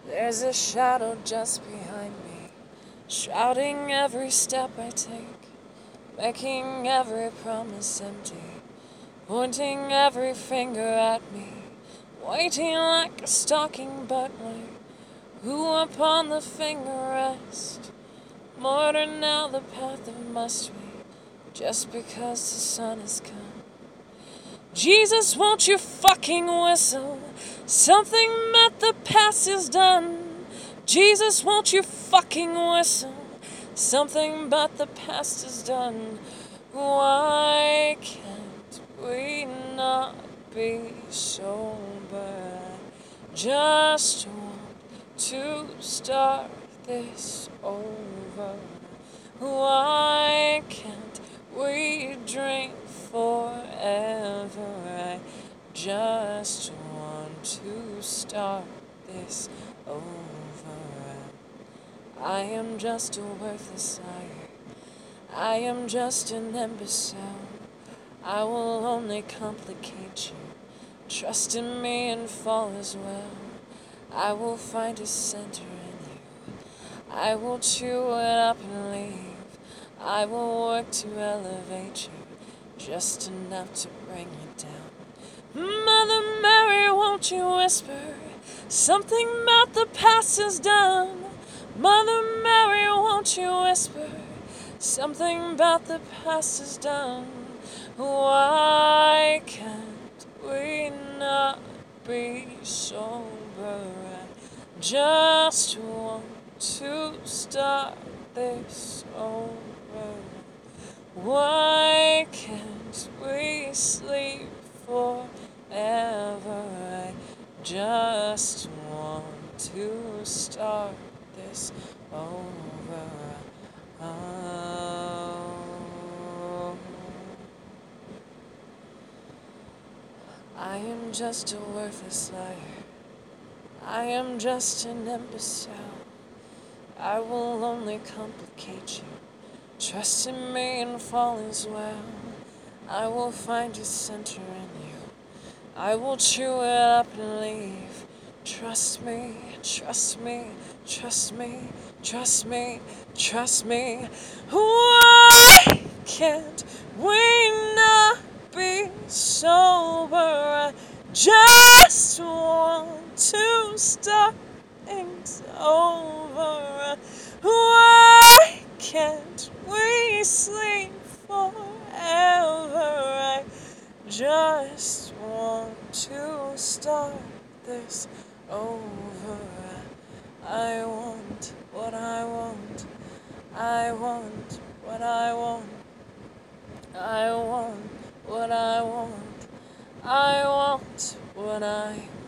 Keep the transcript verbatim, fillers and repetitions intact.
There's a shadow just behind me, shrouding every step I take, making every promise empty, pointing every finger at me, waiting like a stalking butler, who upon the finger rest, mortar now the path of must be, just because the sun has come. Jesus, won't you fucking whistle? Something that the past is done. Jesus, won't you fucking whistle? Something but the past is done. Why can't we not be sober? I just want to start this over. Why can't we drink forever? I just want to start this over. I am just a worthless liar. I am just an imbecile. I will only complicate you. Trust in me and fall as well. I will find a center in you. I will chew it up and leave. I will work to elevate you, just enough to bring you down. Mother Mary, won't you whisper something about the past is done? Mother Mary, won't you whisper something about the past is done? Why can't we not be sober? I just want to start this over. Why can't we sleep forever? I just want to start this over. Oh. I am just a worthless liar. I am just an imbecile. I will only complicate you. Trust in me and fall as well. I will find a center in you. I will chew it up and leave. Trust me, trust me, trust me, trust me, trust me. Why can't we not be sober? I just want to start things over. Why can't we sleep forever? I just want to start this over. I want what I want. I want what I want. I want what I want. I want what I want.